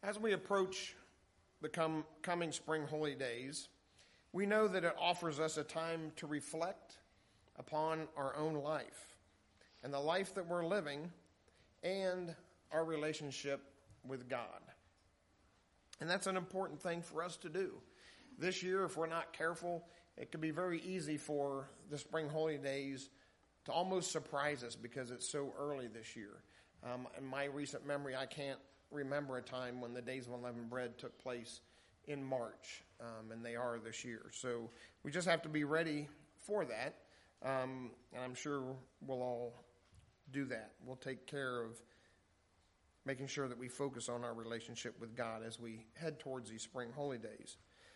As we approach the coming spring holy days, we know that it offers us a time to reflect upon our own life and the life that we're living and our relationship with God. And that's an important thing for us to do. This year, if we're not careful, it could be very easy for the spring holy days to almost surprise us because it's so early this year. In my recent memory, I can't remember a time when the Days of Unleavened Bread took place in March, and they are this year. So we just have to be ready for that, and I'm sure we'll all do that. We'll take care of making sure that we focus on our relationship with God as we head towards these spring holy days.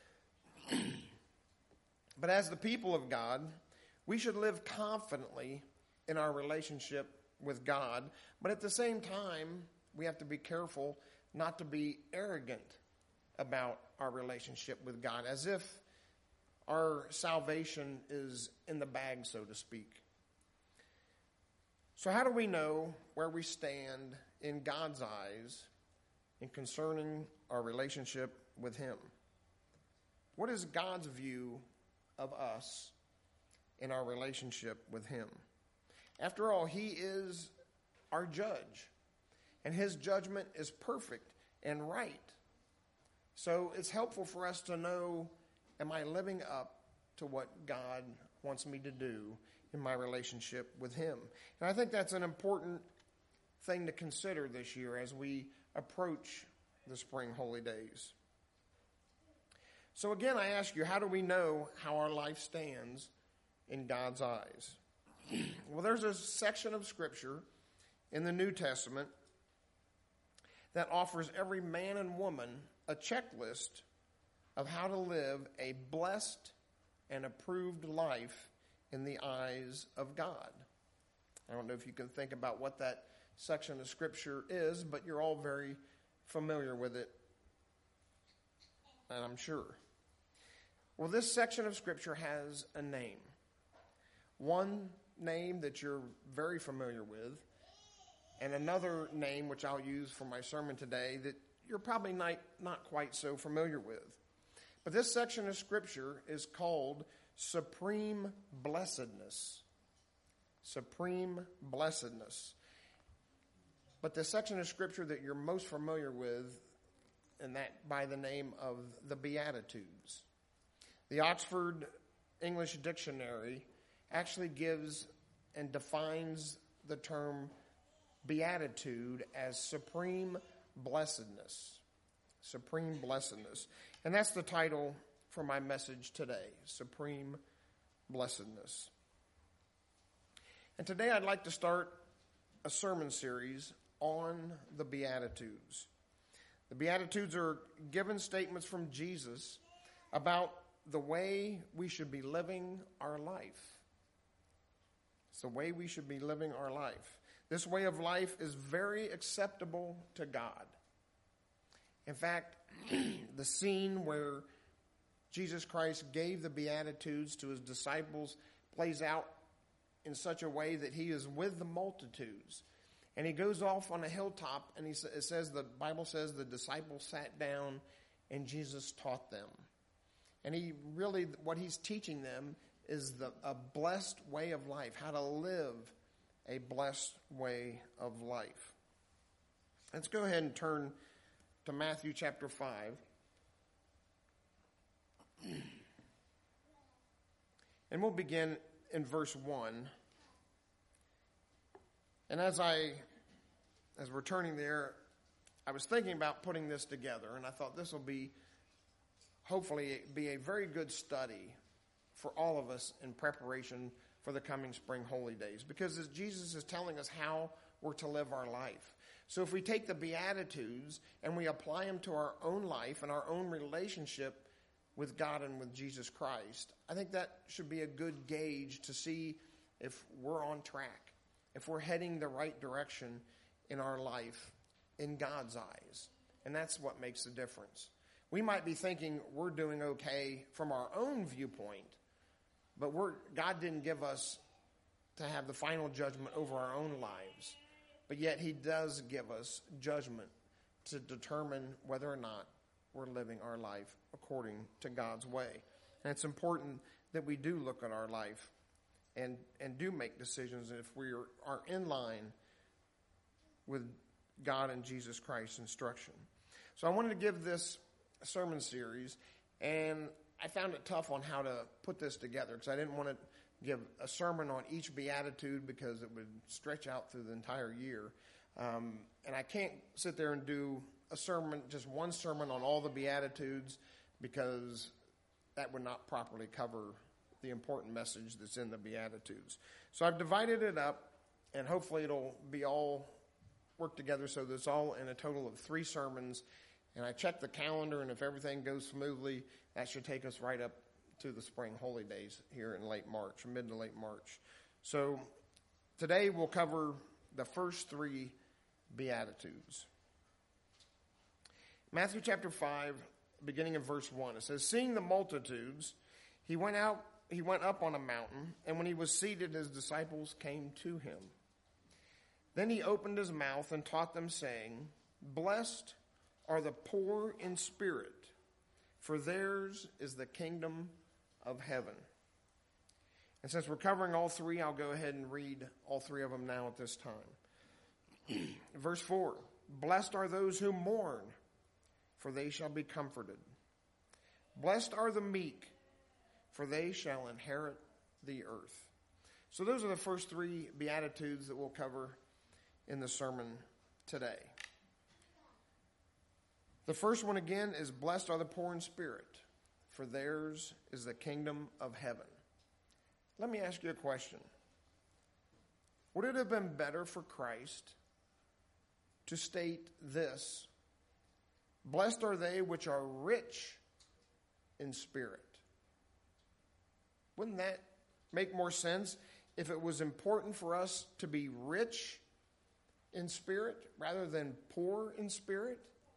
But as the people of God, we should live confidently in our relationship with God, but at the same time, we have to be careful not to be arrogant about our relationship with God, as if our salvation is in the bag, so to speak. So how do we know where we stand in God's eyes in concerning our relationship with Him? What is God's view of us in our relationship with Him? After all, He is our judge, and His judgment is perfect and right. So it's helpful for us to know, am I living up to what God wants me to do in my relationship with Him? And I think that's an important thing to consider this year as we approach the spring holy days. So again, I ask you, how do we know how our life stands in God's eyes? Well, there's a section of Scripture in the New Testament that offers every man and woman a checklist of how to live a blessed and approved life in the eyes of God. I don't know if you can think about what that section of Scripture is, but you're all very familiar with it, and I'm sure. Well, this section of Scripture has a name. One name that you're very familiar with, and another name which I'll use for my sermon today that you're probably not quite so familiar with. But this section of Scripture is called Supreme Blessedness. Supreme Blessedness. But the section of Scripture that you're most familiar with, and that by the name of the Beatitudes. The Oxford English Dictionary actually gives and defines the term beatitude as supreme blessedness. Supreme blessedness. And that's the title for my message today, Supreme Blessedness. And today I'd like to start a sermon series on the Beatitudes. The Beatitudes are given statements from Jesus about the way we should be living our life. It's the way we should be living our life. This way of life is very acceptable to God. In fact, the scene where Jesus Christ gave the Beatitudes to His disciples plays out in such a way that He is with the multitudes. And He goes off on a hilltop, and the Bible says the disciples sat down and Jesus taught them. And what He's teaching them is a blessed way of life, how to live a blessed way of life. Let's go ahead and turn to Matthew chapter 5. And we'll begin in verse 1. And as we're turning there, I was thinking about putting this together, and I thought this will hopefully be a very good study for all of us in preparation for the coming spring holy days, because as Jesus is telling us how we're to live our life. So if we take the Beatitudes and we apply them to our own life and our own relationship with God and with Jesus Christ, I think that should be a good gauge to see if we're on track, if we're heading the right direction in our life in God's eyes. And that's what makes the difference. We might be thinking we're doing okay from our own viewpoint, but God didn't give us to have the final judgment over our own lives. But yet He does give us judgment to determine whether or not we're living our life according to God's way. And it's important that we do look at our life and do make decisions if we are in line with God and Jesus Christ's instruction. So I wanted to give this sermon series, and I found it tough on how to put this together because I didn't want to give a sermon on each beatitude because it would stretch out through the entire year. And I can't sit there and do a sermon, just one sermon on all the beatitudes, because that would not properly cover the important message that's in the beatitudes. So I've divided it up, and hopefully it'll be all work together so that it's all in a total of 3 sermons. And I checked the calendar, and if everything goes smoothly, that should take us right up to the spring holy days here in late March, mid to late March. So today we'll cover the first 3 Beatitudes. Matthew chapter 5, beginning in verse 1, it says, "Seeing the multitudes, he went up on a mountain, and when he was seated, his disciples came to him. Then he opened his mouth and taught them, saying, 'Blessed are the poor in spirit, for theirs is the kingdom of heaven.'" And since we're covering all 3, I'll go ahead and read all 3 of them now at this time. Verse 4, "Blessed are those who mourn, for they shall be comforted. Blessed are the meek, for they shall inherit the earth." So those are the first 3 Beatitudes that we'll cover in the sermon today. The first one again is, "Blessed are the poor in spirit, for theirs is the kingdom of heaven." Let me ask you a question. Would it have been better for Christ to state this, "Blessed are they which are rich in spirit"? Wouldn't that make more sense if it was important for us to be rich in spirit rather than poor in spirit?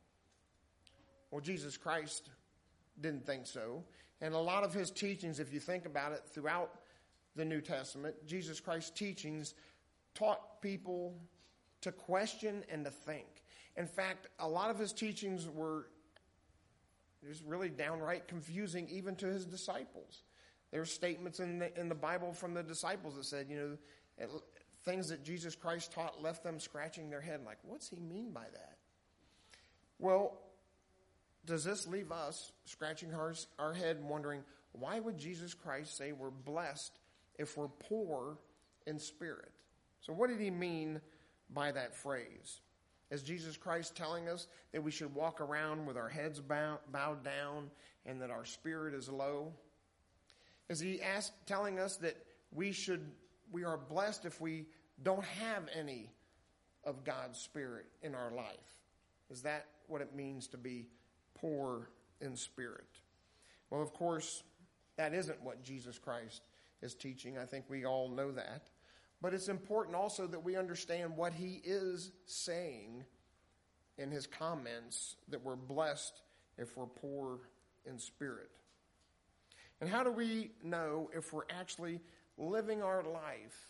Well, Jesus Christ didn't think so. And a lot of his teachings, if you think about it, throughout the New Testament, Jesus Christ's teachings taught people to question and to think. In fact, a lot of his teachings were just really downright confusing even to his disciples. There's statements in the Bible from the disciples that said, things that Jesus Christ taught left them scratching their head like, what's he mean by that? Well, does this leave us scratching our head and wondering, why would Jesus Christ say we're blessed if we're poor in spirit? So what did he mean by that phrase? Is Jesus Christ telling us that we should walk around with our heads bowed down and that our spirit is low? Is he telling us that we are blessed if we don't have any of God's spirit in our life? Is that what it means to be poor in spirit? Well, of course, that isn't what Jesus Christ is teaching. I think we all know that. But it's important also that we understand what he is saying in his comments, that we're blessed if we're poor in spirit. And how do we know if we're actually living our life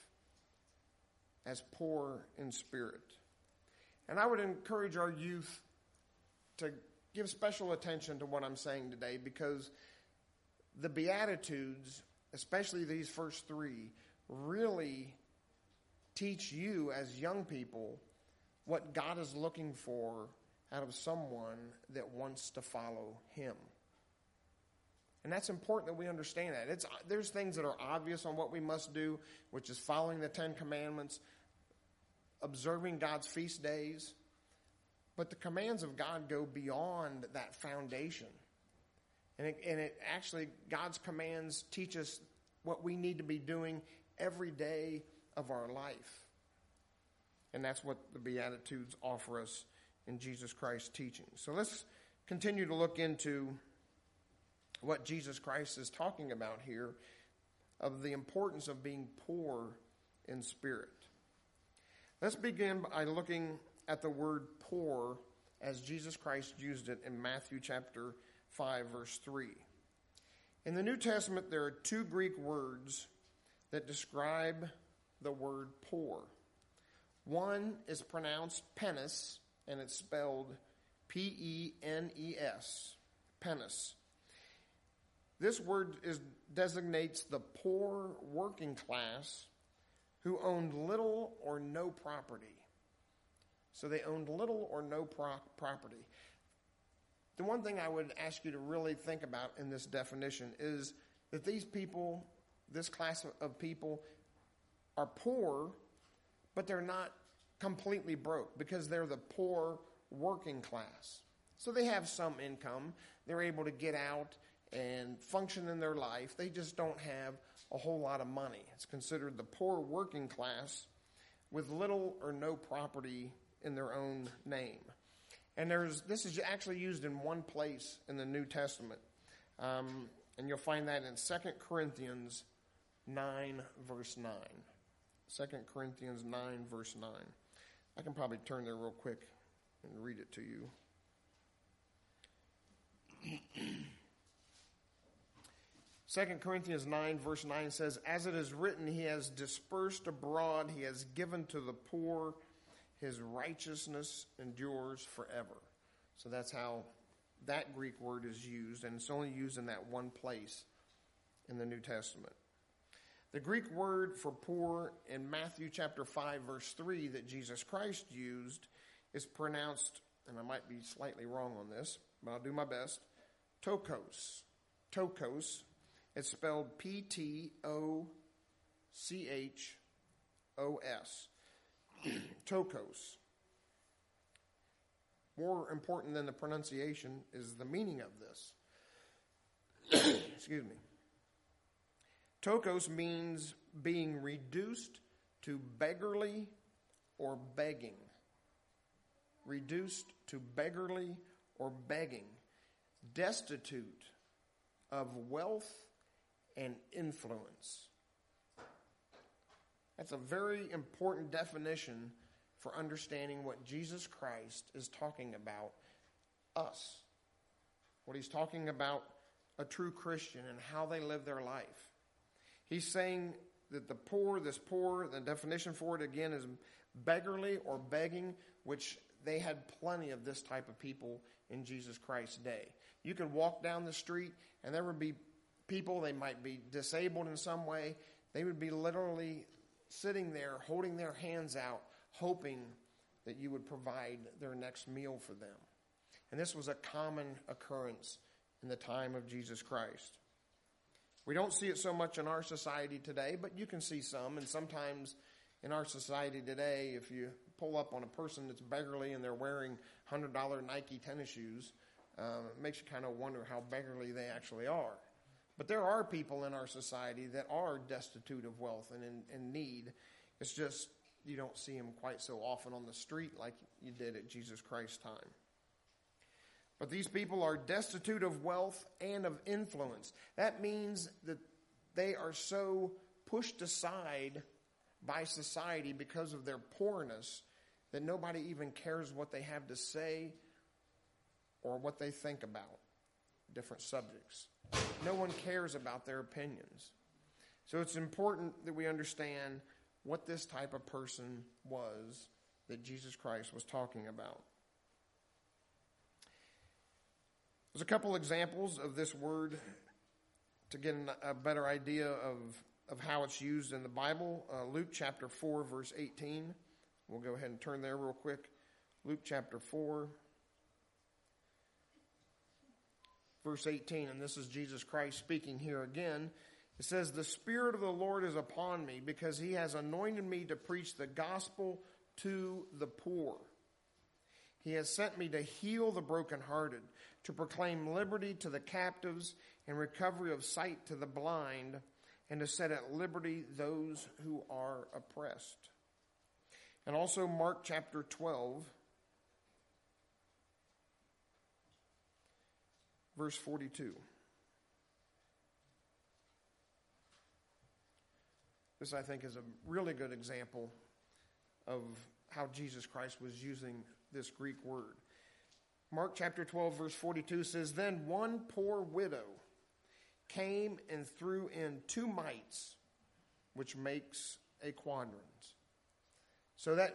as poor in spirit? And I would encourage our youth to give special attention to what I'm saying today, because the Beatitudes, especially these first 3, really teach you as young people what God is looking for out of someone that wants to follow him. And that's important that we understand that. There's things that are obvious on what we must do, which is following the 10 Commandments, observing God's feast days. But the commands of God go beyond that foundation. And it actually, God's commands teach us what we need to be doing every day of our life. And that's what the Beatitudes offer us in Jesus Christ's teaching. So let's continue to look into what Jesus Christ is talking about here, of the importance of being poor in spirit. Let's begin by looking at the word poor as Jesus Christ used it in Matthew chapter 5, verse 3. In the New Testament, there are 2 Greek words that describe the word poor. One is pronounced penis, and it's spelled P-E-N-E-S, penis. This word designates the poor working class who owned little or no property. So they owned little or no property. The one thing I would ask you to really think about in this definition is that these people, this class of people, are poor, but they're not completely broke because they're the poor working class. So they have some income. They're able to get out and function in their life. They just don't have a whole lot of money. It's considered the poor working class with little or no property in their own name. And this is actually used in one place in the New Testament. And you'll find that in 2 Corinthians 9, verse 9. 2 Corinthians 9, verse 9. I can probably turn there real quick and read it to you. 2 Corinthians 9, verse 9 says, "As it is written, he has dispersed abroad, he has given to the poor, his righteousness endures forever." So that's how that Greek word is used, and it's only used in that one place in the New Testament. The Greek word for poor in Matthew chapter 5, verse 3 that Jesus Christ used is pronounced, and I might be slightly wrong on this, but I'll do my best, tokos. Tokos. It's spelled P-T-O-C-H-O-S. Tokos. More important than the pronunciation is the meaning of this. Excuse me. Tokos means being reduced to beggarly or begging. Reduced to beggarly or begging. Destitute of wealth and influence. That's a very important definition for understanding what Jesus Christ is talking about us. What he's talking about a true Christian and how they live their life. He's saying that the poor, the definition for it again is beggarly or begging, which they had plenty of this type of people in Jesus Christ's day. You could walk down the street and there would be people, they might be disabled in some way. They would be literally sitting there holding their hands out, hoping that you would provide their next meal for them. And this was a common occurrence in the time of Jesus Christ. We don't see it so much in our society today, but you can see some. And sometimes in our society today, if you pull up on a person that's beggarly and they're wearing $100 Nike tennis shoes, it makes you kind of wonder how beggarly they actually are. But there are people in our society that are destitute of wealth and in need. It's just you don't see them quite so often on the street like you did at Jesus Christ's time. But these people are destitute of wealth and of influence. That means that they are so pushed aside by society because of their poorness that nobody even cares what they have to say or what they think about different subjects. No one cares about their opinions. So it's important that we understand what this type of person was that Jesus Christ was talking about. There's a couple examples of this word to get a better idea of how it's used in the Bible. Luke chapter 4, verse 18. We'll go ahead and turn there real quick. Luke chapter 4, verse 18. And this is Jesus Christ speaking here again. It says, "The Spirit of the Lord is upon me because he has anointed me to preach the gospel to the poor. He has sent me to heal the brokenhearted, to proclaim liberty to the captives and recovery of sight to the blind, and to set at liberty those who are oppressed." And also Mark chapter 12, verse 42. This, I think, is a really good example of how Jesus Christ was using this Greek word. Mark chapter 12, verse 42 says, "Then one poor widow came and threw in 2 mites, which makes a quadrant." So that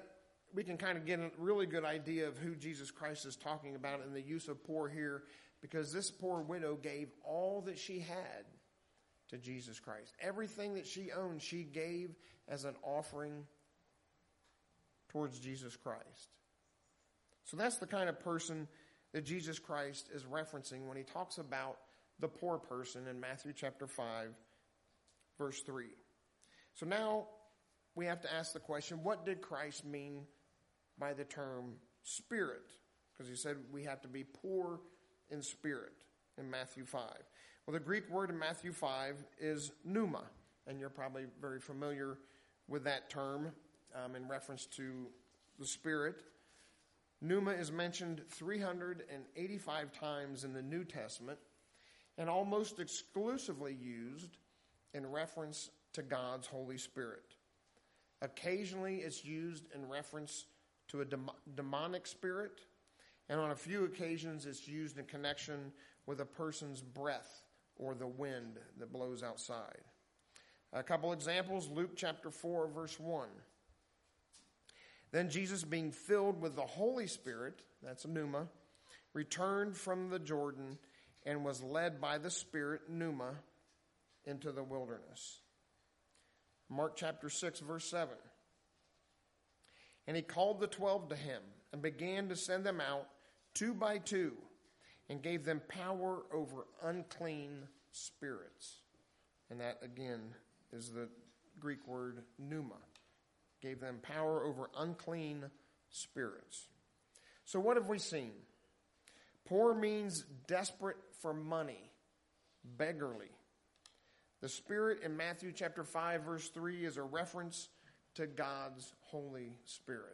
we can kind of get a really good idea of who Jesus Christ is talking about in the use of poor here, because this poor widow gave all that she had to Jesus Christ. Everything that she owned, she gave as an offering towards Jesus Christ. So that's the kind of person that Jesus Christ is referencing when he talks about the poor person in Matthew chapter 5, verse 3. So now we have to ask the question, what did Christ mean by the term spirit? Because he said we have to be poor in spirit in Matthew 5. Well, the Greek word in Matthew 5 is pneuma, and you're probably very familiar with that term in reference to the spirit. Pneuma is mentioned 385 times in the New Testament and almost exclusively used in reference to God's Holy Spirit. Occasionally it's used in reference to a demonic spirit, and on a few occasions it's used in connection with a person's breath or the wind that blows outside. A couple examples, Luke chapter 4, verse 1. Then Jesus, being filled with the Holy Spirit, that's pneuma, returned from the Jordan and was led by the Spirit, pneuma, into the wilderness. Mark chapter 6, verse 7. And he called the 12 to him and began to send them out 2 by 2 and gave them power over unclean spirits. And that, again, is the Greek word pneuma. Gave them power over unclean spirits. So what have we seen? Poor means desperate for money, beggarly. The Spirit in Matthew chapter 5, verse 3 is a reference to God's Holy Spirit.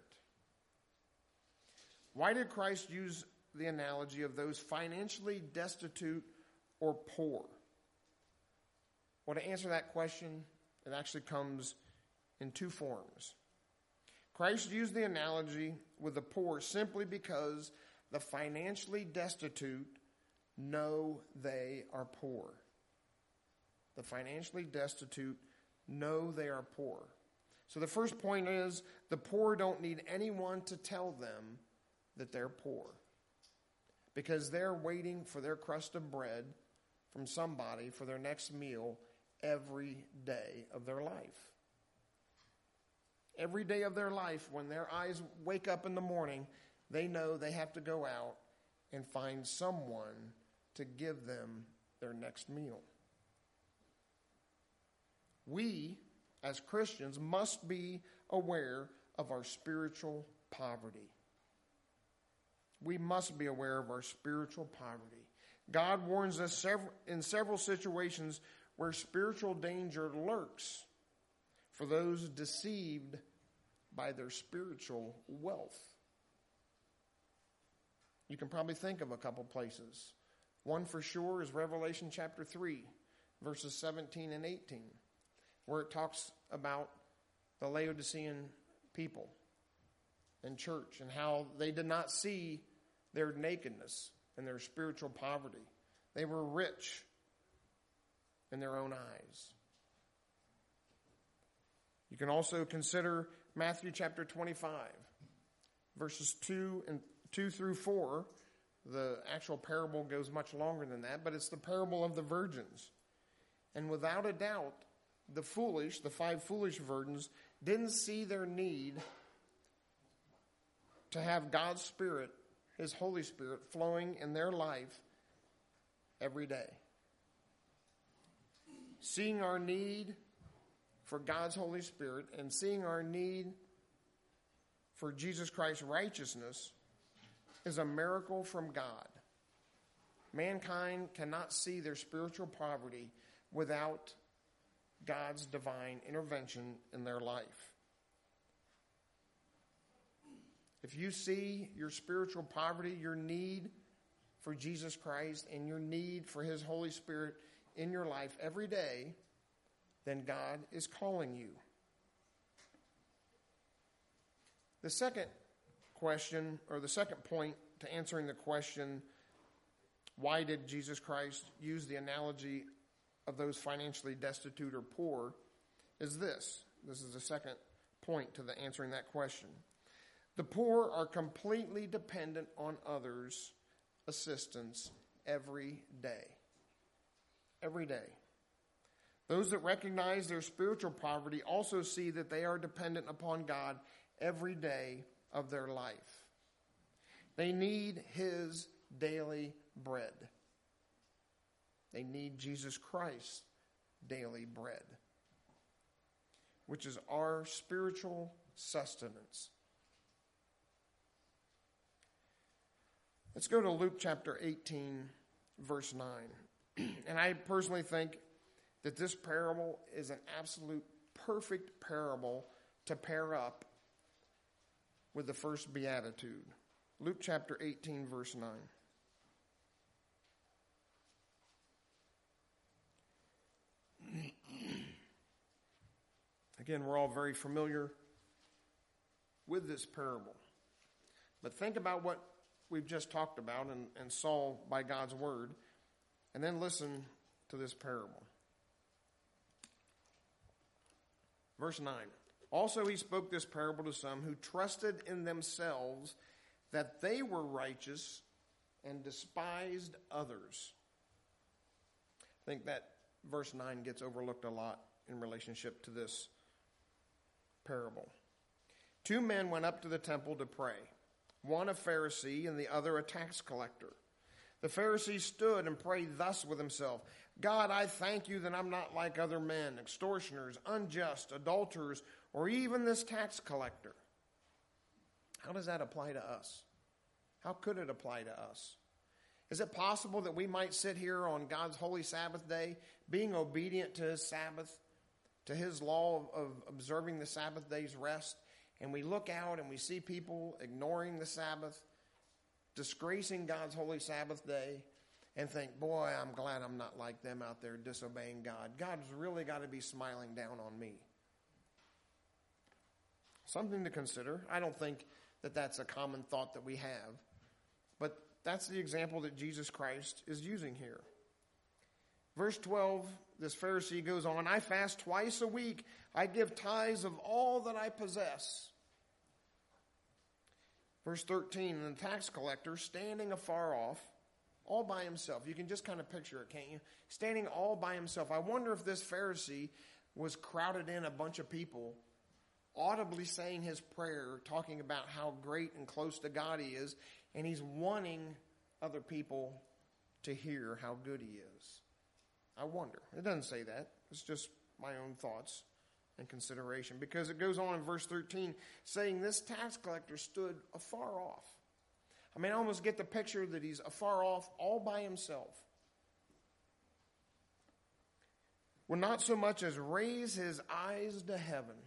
Why did Christ use the analogy of those financially destitute or poor? Well, to answer that question, it actually comes in 2 forms. Christ used the analogy with the poor simply because the financially destitute know they are poor. The financially destitute know they are poor. So the first point is the poor don't need anyone to tell them that they're poor, because they're waiting for their crust of bread from somebody for their next meal every day of their life. Every day of their life, when their eyes wake up in the morning, they know they have to go out and find someone to give them their next meal. We, as Christians, must be aware of our spiritual poverty. We must be aware of our spiritual poverty. God warns us in several situations where spiritual danger lurks for those deceived by their spiritual wealth. You can probably think of a couple places. One for sure is Revelation chapter 3, verses 17 and 18, where it talks about the Laodicean people and church and how they did not see their nakedness and their spiritual poverty. They were rich in their own eyes. You can also consider Matthew chapter 25, verses 2 through 4. The actual parable goes much longer than that, but it's the parable of the virgins. And without a doubt, the 5 foolish virgins, didn't see their need to have God's Spirit, His Holy Spirit, flowing in their life every day. Seeing our need for God's Holy Spirit and seeing our need for Jesus Christ's righteousness is a miracle from God. Mankind cannot see their spiritual poverty without God's divine intervention in their life. If you see your spiritual poverty, your need for Jesus Christ and your need for His Holy Spirit in your life every day, then God is calling you. The second question, or the second point to answering the question, why did Jesus Christ use the analogy of those financially destitute or poor, is this. This is the second point to the answering that question. The poor are completely dependent on others' assistance every day. Every day. Those that recognize their spiritual poverty also see that they are dependent upon God every day of their life. They need His daily bread. They need Jesus Christ's daily bread, which is our spiritual sustenance. Let's go to Luke chapter 18, verse 9. And I personally think that this parable is an absolute perfect parable to pair up with the first beatitude. Luke chapter 18, verse 9. Again, we're all very familiar with this parable. But think about what we've just talked about and saw by God's word, and then listen to this parable. Verse 9. Also he spoke this parable to some who trusted in themselves that they were righteous and despised others. I think that verse 9 gets overlooked a lot in relationship to this parable. Two men went up to the temple to pray, one a Pharisee and the other a tax collector. The Pharisee stood and prayed thus with himself, God, I thank you that I'm not like other men, extortioners, unjust, adulterers, or even this tax collector. How does that apply to us? How could it apply to us? Is it possible that we might sit here on God's holy Sabbath day, being obedient to His Sabbath, to His law of observing the Sabbath day's rest, and we look out and we see people ignoring the Sabbath, disgracing God's holy Sabbath day, and think, boy, I'm glad I'm not like them out there disobeying God. God's really got to be smiling down on me. Something to consider. I don't think that that's a common thought that we have, but that's the example that Jesus Christ is using here. Verse 12, this Pharisee goes on, I fast twice a week. I give tithes of all that I possess. Verse 13, and the tax collector standing afar off, all by himself. You can just kind of picture it, can't you? Standing all by himself. I wonder if this Pharisee was crowded in a bunch of people, audibly saying his prayer, talking about how great and close to God he is, and he's wanting other people to hear how good he is. I wonder. It doesn't say that. It's just my own thoughts and consideration. Because it goes on in verse 13, saying this tax collector stood afar off. I mean, I almost get the picture that he's afar off all by himself. Would not so much as raise his eyes to heaven,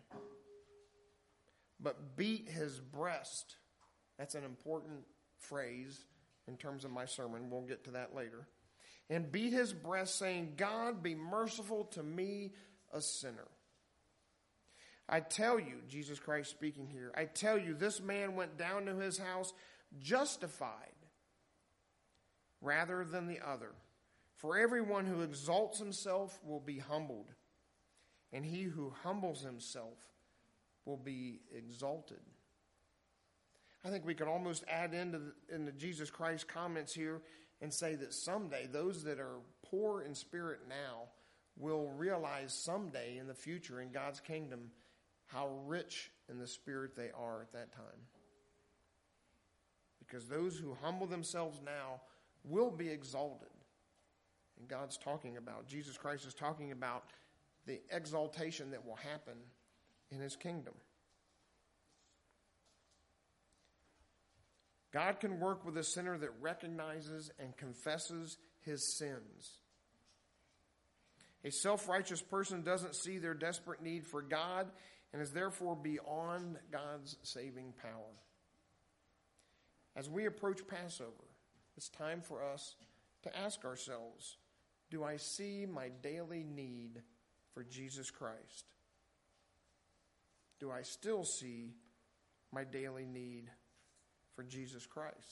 but beat his breast. That's an important phrase in terms of my sermon. We'll get to that later. And beat his breast, saying, God, be merciful to me, a sinner. I tell you, Jesus Christ speaking here, I tell you, this man went down to his house justified rather than the other. For everyone who exalts himself will be humbled, and he who humbles himself will be exalted. I think we could almost add into Jesus Christ's comments here and say that someday those that are poor in spirit now will realize someday in the future in God's kingdom how rich in the spirit they are at that time. Because those who humble themselves now will be exalted. And God's talking about, Jesus Christ is talking about the exaltation that will happen in his kingdom. God can work with a sinner that recognizes and confesses his sins. A self-righteous person doesn't see their desperate need for God and is therefore beyond God's saving power. As we approach Passover, it's time for us to ask ourselves, do I see my daily need for Jesus Christ? Do I still see my daily need for Jesus Christ?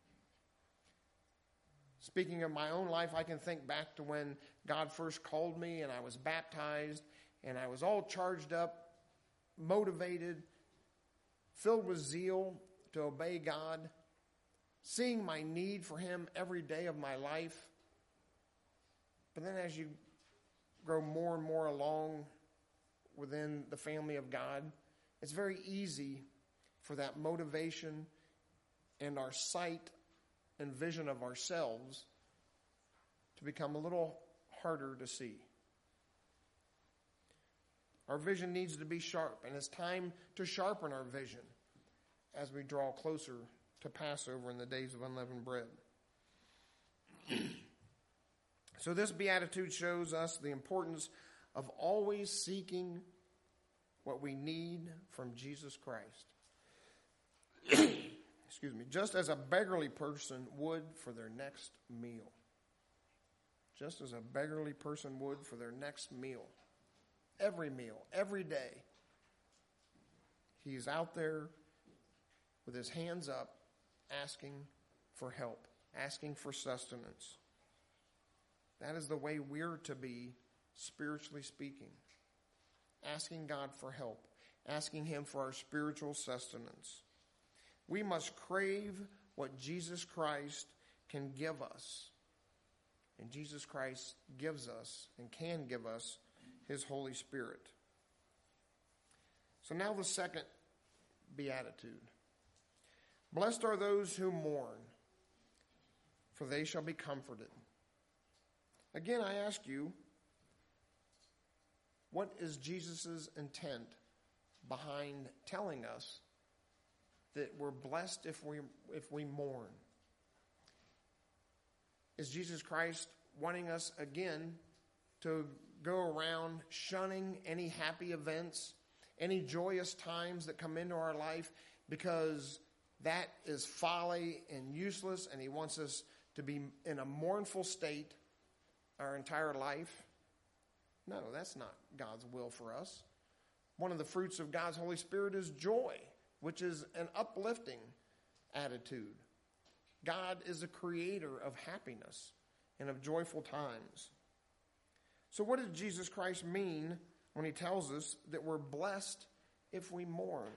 Speaking of my own life, I can think back to when God first called me and I was baptized and I was all charged up, motivated, filled with zeal to obey God, seeing my need for Him every day of my life. But then as you grow more and more along within the family of God, it's very easy for that motivation and our sight and vision of ourselves to become a little harder to see. Our vision needs to be sharp, and it's time to sharpen our vision as we draw closer to Passover in the days of unleavened bread. So this beatitude shows us the importance of always seeking what we need from Jesus Christ. Excuse me. Just as a beggarly person would for their next meal. Just as a beggarly person would for their next meal. Every meal, every day. He's out there with his hands up, asking for help, asking for sustenance. That is the way we're to be, spiritually speaking. Asking God for help, asking Him for our spiritual sustenance. We must crave what Jesus Christ can give us. And Jesus Christ gives us and can give us His Holy Spirit. So now the second beatitude. Blessed are those who mourn, for they shall be comforted. Again, I ask you, what is Jesus' intent behind telling us that we're blessed if we mourn? Is Jesus Christ wanting us again to go around shunning any happy events, any joyous times that come into our life, because that is folly and useless, and He wants us to be in a mournful state our entire life? No, that's not God's will for us. One of the fruits of God's Holy Spirit is joy, which is an uplifting attitude. God is a creator of happiness and of joyful times. So what does Jesus Christ mean when He tells us that we're blessed if we mourn?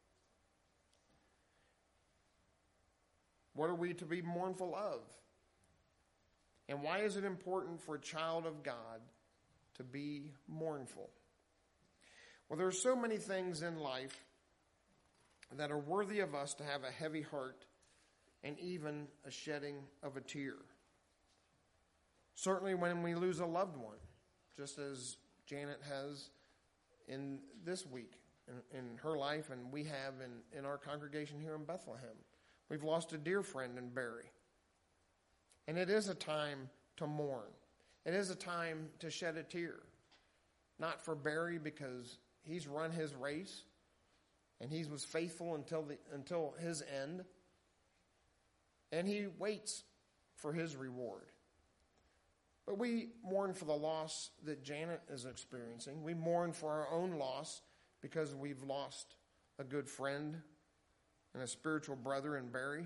What are we to be mournful of? And why is it important for a child of God to be mournful? Well, there are so many things in life that are worthy of us to have a heavy heart and even a shedding of a tear. Certainly when we lose a loved one, just as Janet has in this week in her life, and we have in our congregation here in Bethlehem. We've lost a dear friend in Barry. And it is a time to mourn. It is a time to shed a tear. Not for Barry, because he's run his race and he was faithful until his end. And he waits for his reward. But we mourn for the loss that Janet is experiencing. We mourn for our own loss because we've lost a good friend and a spiritual brother in Barry.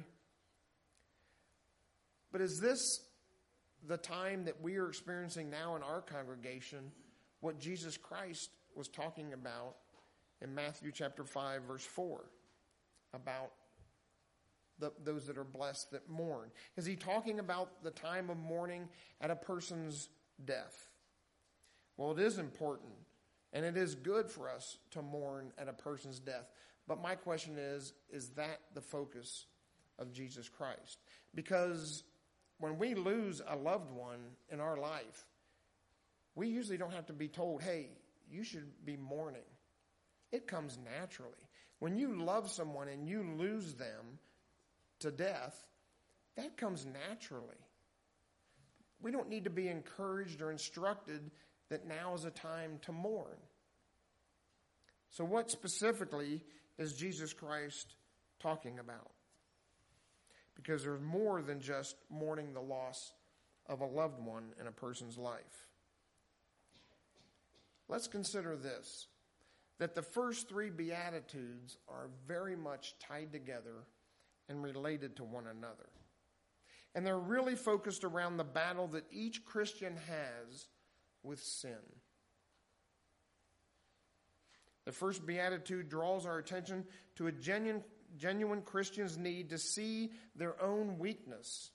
But is this the time that we are experiencing now in our congregation, what Jesus Christ was talking about in Matthew chapter 5, verse 4, about those that are blessed that mourn? Is He talking about the time of mourning at a person's death? Well, it is important, and it is good for us to mourn at a person's death. But my question is that the focus of Jesus Christ? Because when we lose a loved one in our life, we usually don't have to be told, hey, you should be mourning. It comes naturally. When you love someone and you lose them to death, that comes naturally. We don't need to be encouraged or instructed that now is a time to mourn. So what specifically is Jesus Christ talking about? Because there's more than just mourning the loss of a loved one in a person's life. Let's consider this, that the first three Beatitudes are very much tied together and related to one another. And they're really focused around the battle that each Christian has with sin. The first beatitude draws our attention to a genuine Christian's need to see their own weakness,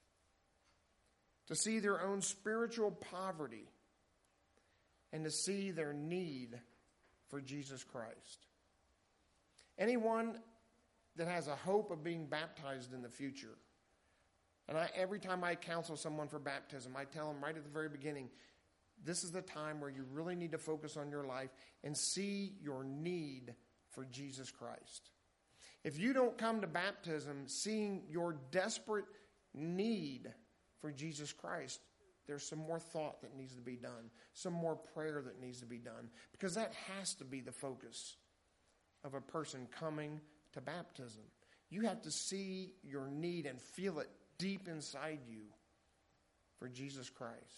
to see their own spiritual poverty, and to see their need for Jesus Christ. Anyone that has a hope of being baptized in the future, and every time I counsel someone for baptism, I tell them right at the very beginning, this is the time where you really need to focus on your life and see your need for Jesus Christ. If you don't come to baptism seeing your desperate need for Jesus Christ, there's some more thought that needs to be done, some more prayer that needs to be done, because that has to be the focus of a person coming to baptism. You have to see your need and feel it deep inside you for Jesus Christ.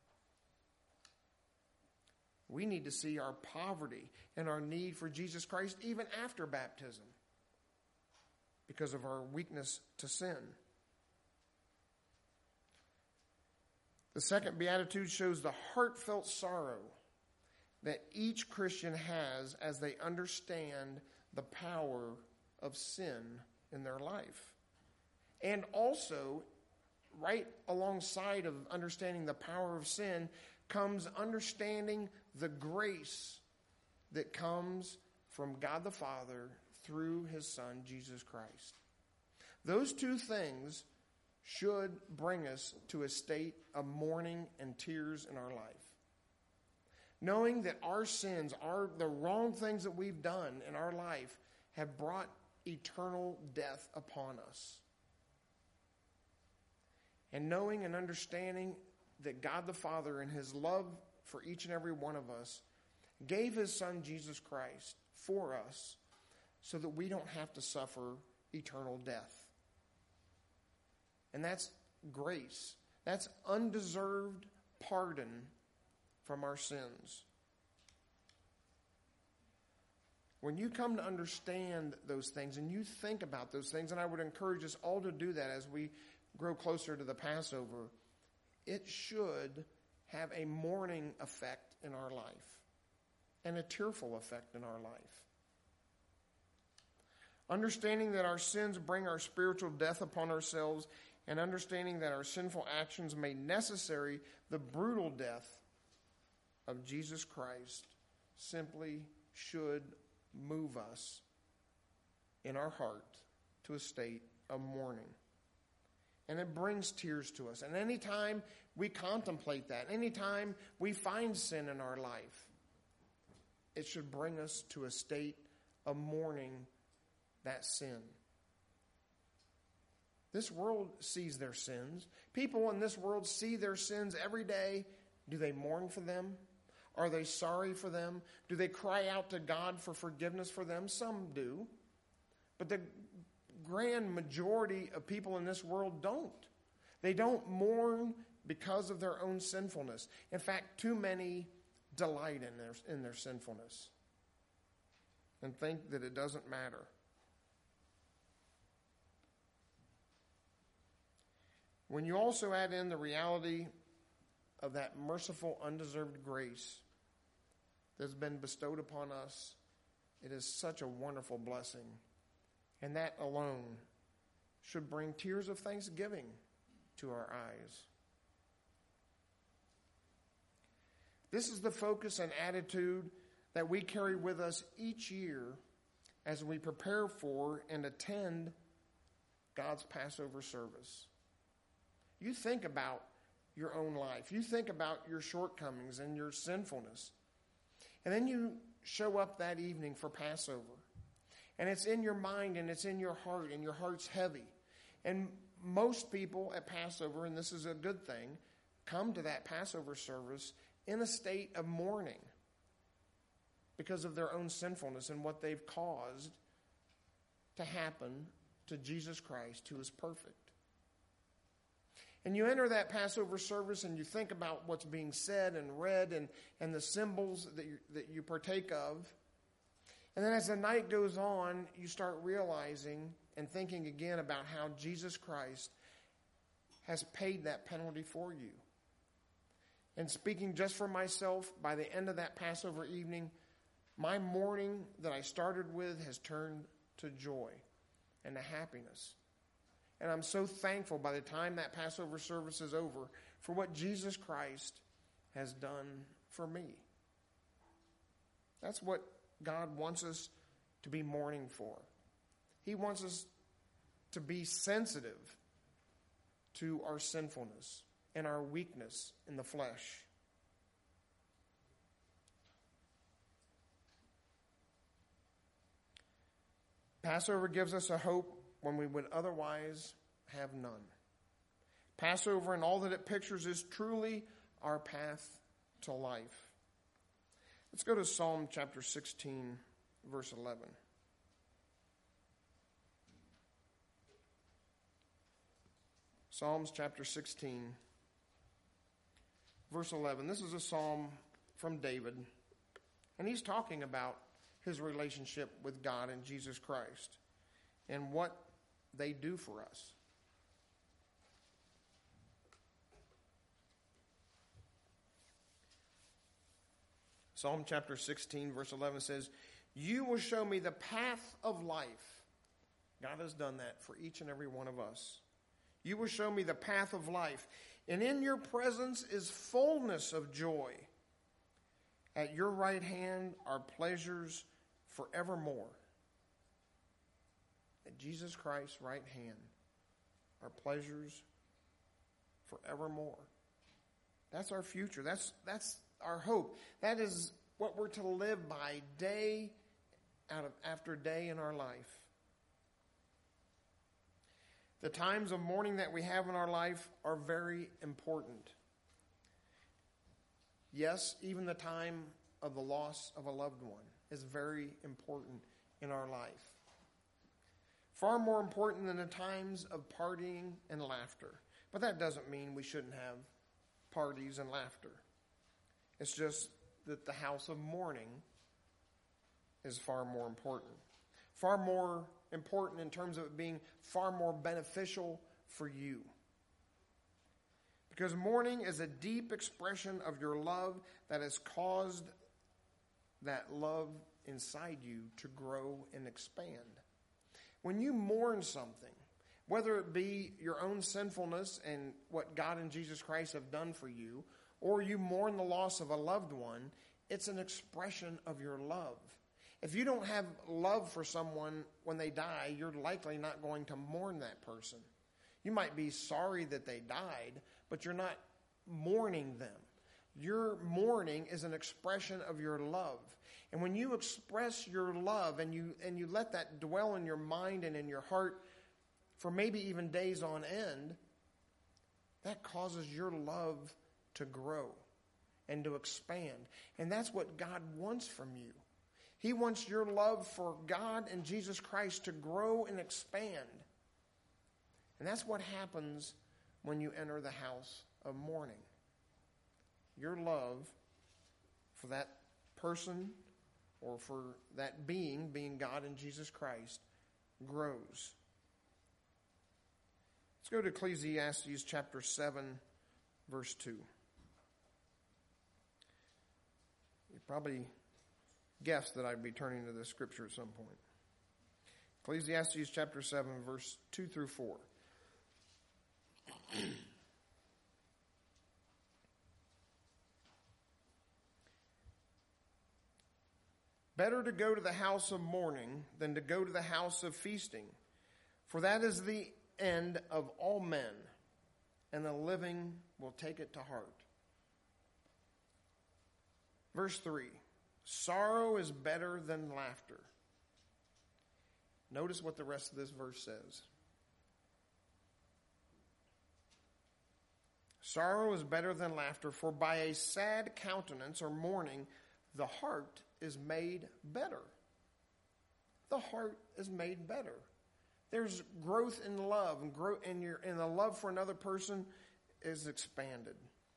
We need to see our poverty and our need for Jesus Christ even after baptism because of our weakness to sin. The second beatitude shows the heartfelt sorrow that each Christian has as they understand the power of sin in their life. And also, right alongside of understanding the power of sin comes understanding the grace that comes from God the Father through his Son, Jesus Christ. Those two things should bring us to a state of mourning and tears in our life. Knowing that our sins, the wrong things that we've done in our life, have brought eternal death upon us. And knowing and understanding that God the Father, in his love for each and every one of us, gave his Son Jesus Christ for us so that we don't have to suffer eternal death. And that's grace. That's undeserved pardon from our sins. When you come to understand those things and you think about those things, and I would encourage us all to do that as we grow closer to the Passover, it should have a mourning effect in our life and a tearful effect in our life. Understanding that our sins bring our spiritual death upon ourselves, and understanding that our sinful actions made necessary the brutal death of Jesus Christ simply should move us in our heart to a state of mourning. And it brings tears to us. And anytime we contemplate that, anytime we find sin in our life, it should bring us to a state of mourning that sin. This world sees their sins. People in this world see their sins every day. Do they mourn for them? Are they sorry for them? Do they cry out to God for forgiveness for them? Some do. But the grand majority of people in this world don't. They don't mourn because of their own sinfulness. In fact, too many delight in their sinfulness and think that it doesn't matter. When you also add in the reality of that merciful, undeserved grace that's been bestowed upon us, it is such a wonderful blessing. And that alone should bring tears of thanksgiving to our eyes. This is the focus and attitude that we carry with us each year as we prepare for and attend God's Passover service. You think about your own life. You think about your shortcomings and your sinfulness. And then you show up that evening for Passover. And it's in your mind and it's in your heart, and your heart's heavy. And most people at Passover, and this is a good thing, come to that Passover service in a state of mourning because of their own sinfulness and what they've caused to happen to Jesus Christ, who is perfect. And you enter that Passover service and you think about what's being said and read and the symbols that you partake of. And then as the night goes on, you start realizing and thinking again about how Jesus Christ has paid that penalty for you. And speaking just for myself, by the end of that Passover evening, My mourning that I started with has turned to joy and to happiness. And I'm so thankful by the time that Passover service is over for what Jesus Christ has done for me. That's what God wants us to be mourning for. He wants us to be sensitive to our sinfulness and our weakness in the flesh. Passover gives us a hope when we would otherwise have none. Passover and all that it pictures is truly our path to life. Let's go to Psalm chapter 16, verse 11. Psalms chapter 16, verse 11. This is a psalm from David, and he's talking about his relationship with God and Jesus Christ and what they do for us. Psalm chapter 16, verse 11 says, "You will show me the path of life." God has done that for each and every one of us. You will show me the path of life, and in your presence is fullness of joy. At your right hand are pleasures forevermore. At Jesus Christ's right hand are pleasures forevermore. That's our future. That's our hope. That is what we're to live by day after day in our life. The times of mourning that we have in our life are very important. Yes, even the time of the loss of a loved one is very important in our life. Far more important than the times of partying and laughter. But that doesn't mean we shouldn't have parties and laughter. It's just that the house of mourning is far more important. Far more important in terms of it being far more beneficial for you. Because mourning is a deep expression of your love that has caused that love inside you to grow and expand. When you mourn something, whether it be your own sinfulness and what God and Jesus Christ have done for you, or you mourn the loss of a loved one, it's an expression of your love. If you don't have love for someone when they die, you're likely not going to mourn that person. You might be sorry that they died, but you're not mourning them. Your mourning is an expression of your love. And when you express your love and you let that dwell in your mind and in your heart for maybe even days on end, that causes your love to grow and to expand. And that's what God wants from you. He wants your love for God and Jesus Christ to grow and expand. And that's what happens when you enter the house of mourning. Your love for that person or for that being God and Jesus Christ, grows. Let's go to Ecclesiastes chapter 7, verse 2. You probably guessed that I'd be turning to this scripture at some point. Ecclesiastes chapter 7, verse 2 through 4. Better to go to the house of mourning than to go to the house of feasting, for that is the end of all men, and the living will take it to heart. Verse 3, sorrow is better than laughter. Notice what the rest of this verse says. Sorrow is better than laughter, for by a sad countenance or mourning, the heart is made better. The heart is made better. There's growth in love, and growth in the love for another person is expanded.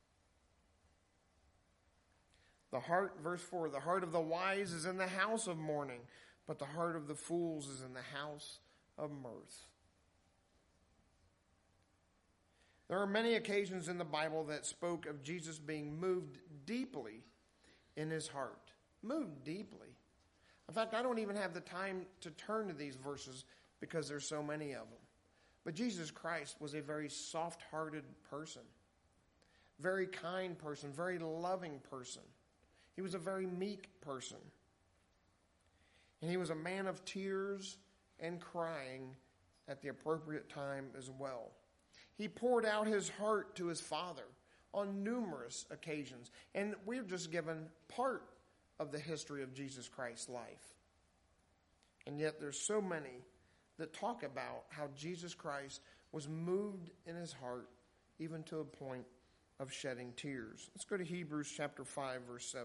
The heart, verse 4, the heart of the wise is in the house of mourning, but the heart of the fools is in the house of mirth. There are many occasions in the Bible that spoke of Jesus being moved deeply in his heart. Moved deeply. In fact, I don't even have the time to turn to these verses because there's so many of them. But Jesus Christ was a very soft-hearted person, very kind person, very loving person. He was a very meek person. And he was a man of tears and crying at the appropriate time as well. He poured out his heart to his Father on numerous occasions. And we're just given part of the history of Jesus Christ's life. And yet there's so many that talk about how Jesus Christ was moved in his heart even to a point of shedding tears. Let's go to Hebrews chapter 5, verse 7.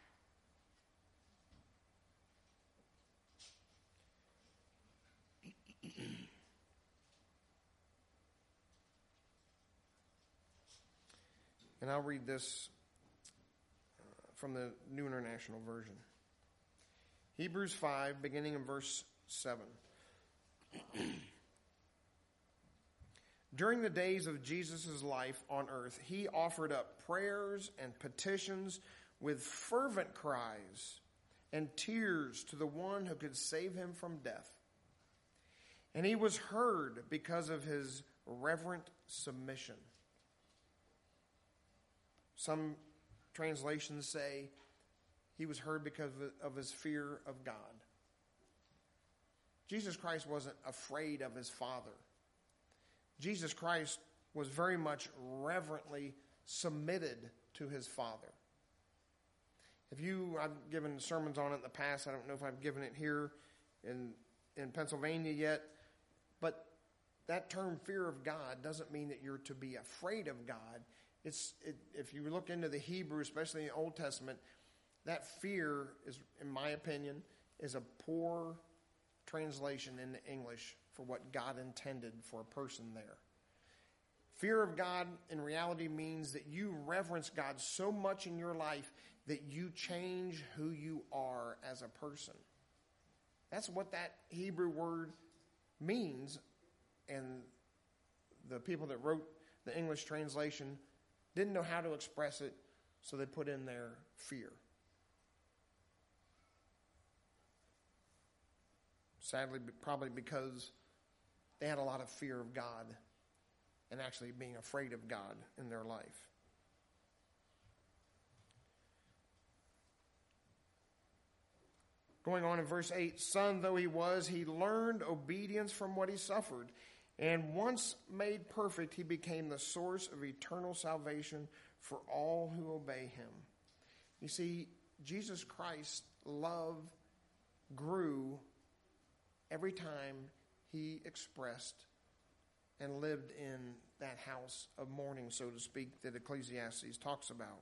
And I'll read this from the New International Version. Hebrews 5, beginning in verse 7. During the days of Jesus' life on earth, he offered up prayers and petitions with fervent cries and tears to the one who could save him from death. And he was heard because of his reverent submission. Some translations say he was heard because of his fear of God. Jesus Christ wasn't afraid of his Father. Jesus Christ was very much reverently submitted to his Father. I've given sermons on it in the past. I don't know if I've given it here in Pennsylvania yet. But that term fear of God doesn't mean that you're to be afraid of God. If you look into the Hebrew, especially in the Old Testament, that fear is, in my opinion, is a poor translation into English for what God intended for a person there. Fear of God in reality means that you reverence God so much in your life that you change who you are as a person. That's what that Hebrew word means, and the people that wrote the English translation didn't know how to express it, so they put in their fear. Sadly, probably because they had a lot of fear of God and actually being afraid of God in their life. Going on in verse 8, son though he was, he learned obedience from what he suffered. And once made perfect, he became the source of eternal salvation for all who obey him. You see, Jesus Christ's love grew every time he expressed and lived in that house of mourning, so to speak, that Ecclesiastes talks about.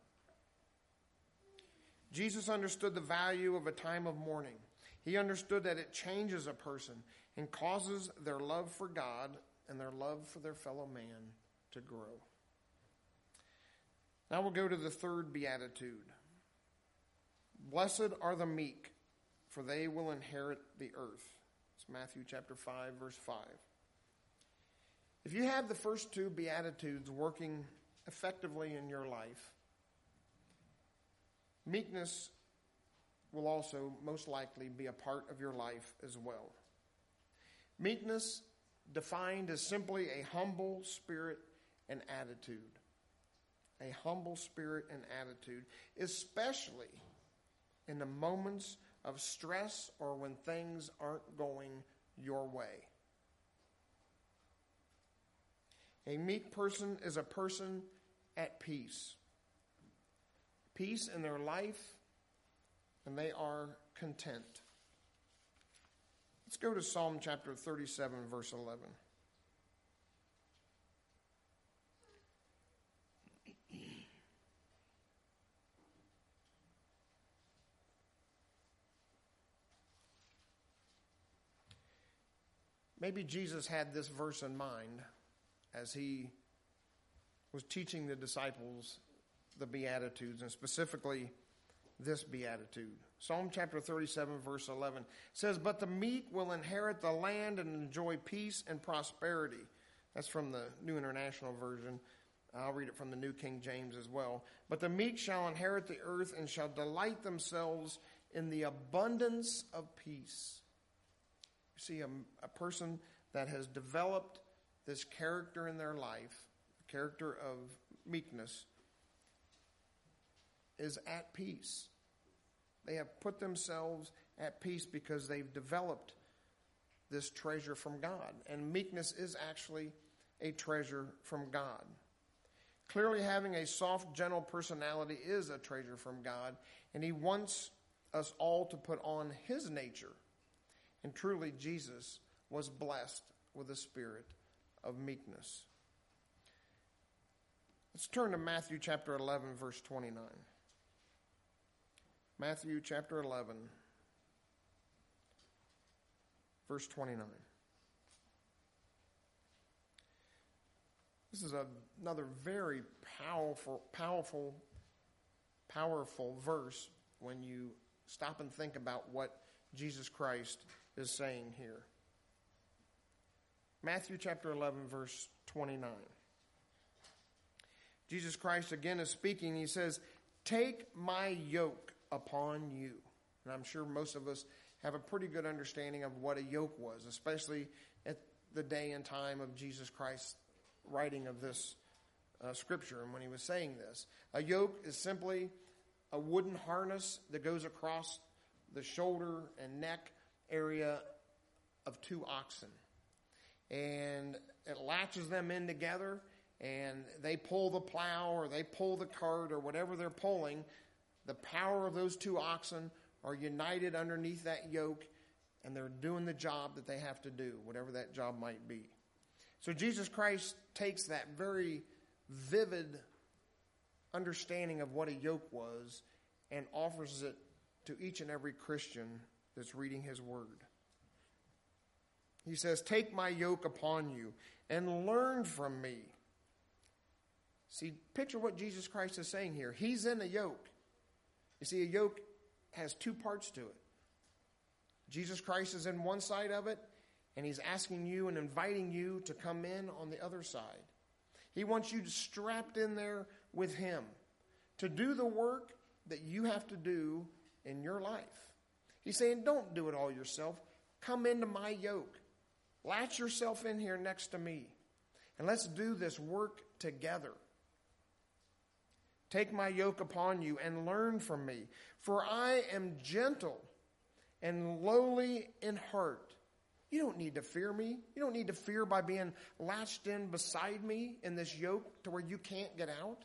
Jesus understood the value of a time of mourning. He understood that it changes a person and causes their love for God and their love for their fellow man to grow. Now we'll go to the third beatitude. Blessed are the meek, for they will inherit the earth. It's Matthew chapter 5, verse 5. If you have the first two beatitudes working effectively in your life, meekness will also most likely be a part of your life as well. Meekness, defined as simply a humble spirit and attitude. A humble spirit and attitude, especially in the moments of stress or when things aren't going your way. A meek person is a person at peace. Peace in their life, and they are content. Let's go to Psalm chapter 37, verse 11. Maybe Jesus had this verse in mind as he was teaching the disciples the Beatitudes, and specifically this Beatitude. Psalm chapter 37, verse 11 says, but the meek will inherit the land and enjoy peace and prosperity. That's from the New International Version. I'll read it from the New King James as well. But the meek shall inherit the earth and shall delight themselves in the abundance of peace. You see, a person that has developed this character in their life, the character of meekness, is at peace. They have put themselves at peace because they've developed this treasure from God. And meekness is actually a treasure from God. Clearly, having a soft, gentle personality is a treasure from God, and He wants us all to put on His nature. And truly, Jesus was blessed with a spirit of meekness. Let's turn to Matthew chapter 11, verse 29. Matthew chapter 11, verse 29. This is another very powerful verse when you stop and think about what Jesus Christ is saying here. Matthew chapter 11, verse 29. Jesus Christ again is speaking. He says, "Take my yoke upon you." And I'm sure most of us have a pretty good understanding of what a yoke was, especially at the day and time of Jesus Christ's writing of this scripture and when he was saying this. A yoke is simply a wooden harness that goes across the shoulder and neck area of two oxen. And it latches them in together, and they pull the plow or they pull the cart or whatever they're pulling. The power of those two oxen are united underneath that yoke, and they're doing the job that they have to do, whatever that job might be. So Jesus Christ takes that very vivid understanding of what a yoke was and offers it to each and every Christian that's reading His Word. He says, "Take my yoke upon you and learn from me." See, picture what Jesus Christ is saying here. He's in a yoke. You see, a yoke has two parts to it. Jesus Christ is in one side of it, and He's asking you and inviting you to come in on the other side. He wants you strapped in there with Him to do the work that you have to do in your life. He's saying, don't do it all yourself. Come into my yoke. Latch yourself in here next to me, and let's do this work together. Take my yoke upon you and learn from me, for I am gentle and lowly in heart. You don't need to fear me. You don't need to fear by being latched in beside me in this yoke to where you can't get out.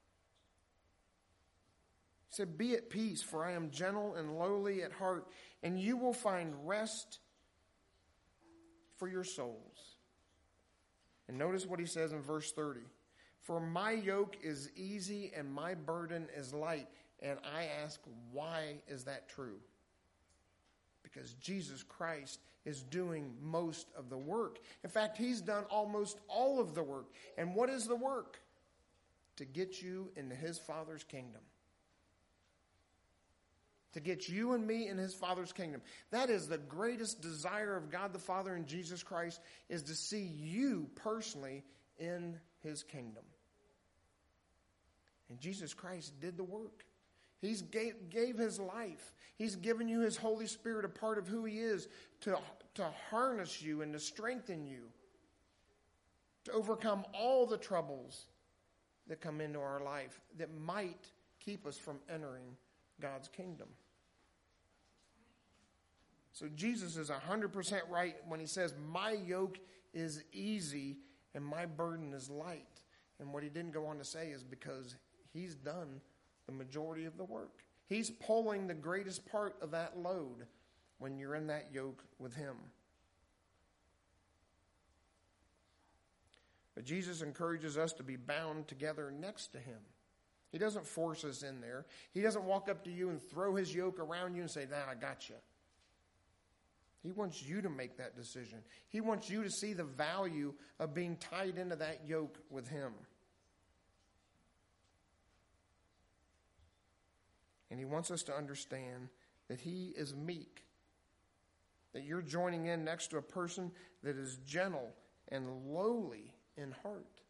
He said, "Be at peace, for I am gentle and lowly at heart, and you will find rest for your souls." And notice what he says in verse 30. "For my yoke is easy and my burden is light." And I ask, why is that true? Because Jesus Christ is doing most of the work. In fact, He's done almost all of the work. And what is the work? To get you into His Father's kingdom. To get you and me in His Father's kingdom. That is the greatest desire of God the Father and Jesus Christ, is to see you personally in His kingdom. And Jesus Christ did the work. He gave His life. He's given you His Holy Spirit, a part of who He is, to harness you and to strengthen you, to overcome all the troubles that come into our life that might keep us from entering God's kingdom. So Jesus is 100% right when He says, "My yoke is easy and my burden is light." And what He didn't go on to say is because He's done the majority of the work. He's pulling the greatest part of that load when you're in that yoke with Him. But Jesus encourages us to be bound together next to Him. He doesn't force us in there. He doesn't walk up to you and throw His yoke around you and say, "Nah, I got you." He wants you to make that decision. He wants you to see the value of being tied into that yoke with Him. And He wants us to understand that He is meek. That you're joining in next to a person that is gentle and lowly in heart.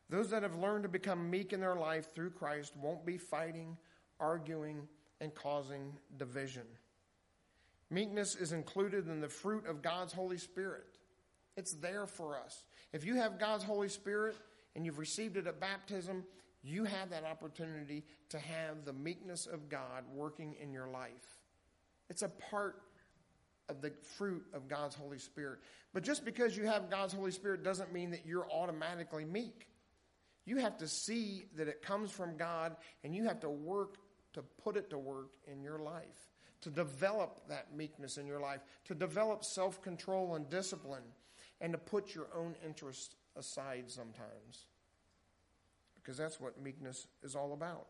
Those that have learned to become meek in their life through Christ won't be fighting, arguing, and causing division. Meekness is included in the fruit of God's Holy Spirit. It's there for us. If you have God's Holy Spirit and you've received it at baptism, you have that opportunity to have the meekness of God working in your life. It's a part of the fruit of God's Holy Spirit. But just because you have God's Holy Spirit doesn't mean that you're automatically meek. You have to see that it comes from God, and you have to work to put it to work in your life, to develop that meekness in your life, to develop self-control and discipline, and to put your own interests aside sometimes. Because that's what meekness is all about.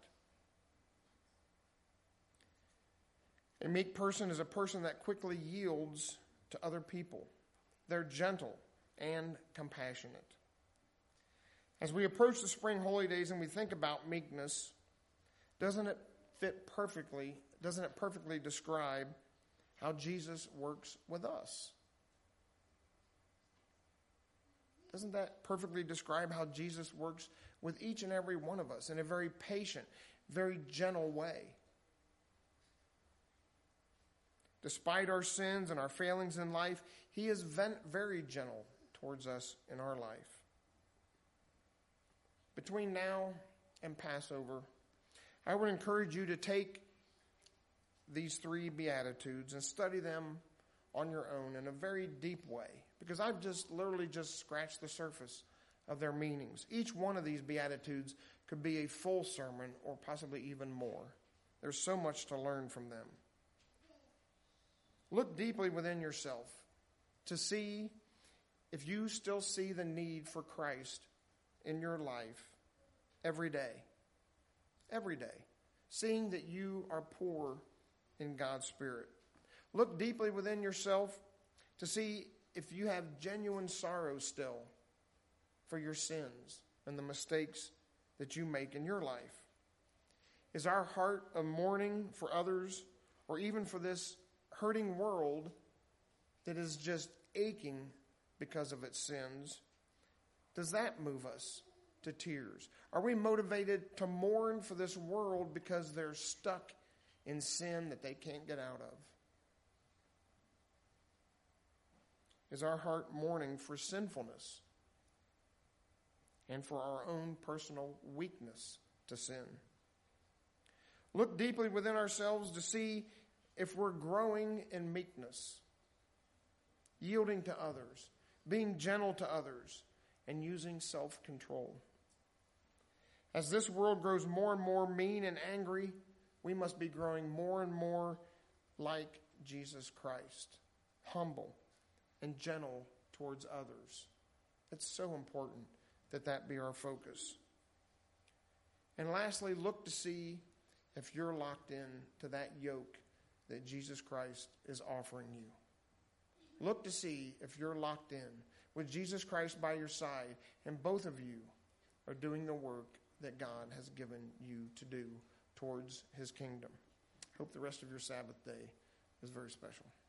A meek person is a person that quickly yields to other people. They're gentle and compassionate. As we approach the spring holy days and we think about meekness, doesn't it perfectly describe how Jesus works with us? Doesn't that perfectly describe how Jesus works with each and every one of us in a very patient, very gentle way? Despite our sins and our failings in life, he is very gentle towards us in our life. Between now and Passover, I would encourage you to take these 3 Beatitudes and study them on your own in a very deep way, because I've literally just scratched the surface of their meanings. Each one of these Beatitudes could be a full sermon or possibly even more. There's so much to learn from them. Look deeply within yourself to see if you still see the need for Christ in your life every day. Every day. Seeing that you are poor in God's Spirit. Look deeply within yourself to see if you have genuine sorrow still for your sins and the mistakes that you make in your life. Is our heart of mourning for others, or even for this hurting world that is just aching because of its sins, does that move us to tears? Are we motivated to mourn for this world because they're stuck in sin that they can't get out of? Is our heart mourning for sinfulness and for our own personal weakness to sin? Look deeply within ourselves to see if we're growing in meekness, yielding to others, being gentle to others, and using self-control. As this world grows more and more mean and angry, we must be growing more and more like Jesus Christ, humble and gentle towards others. It's so important that that be our focus. And lastly, look to see if you're locked in to that yoke that Jesus Christ is offering you. Look to see if you're locked in with Jesus Christ by your side, and both of you are doing the work that God has given you to do towards his kingdom. Hope the rest of your Sabbath day is very special.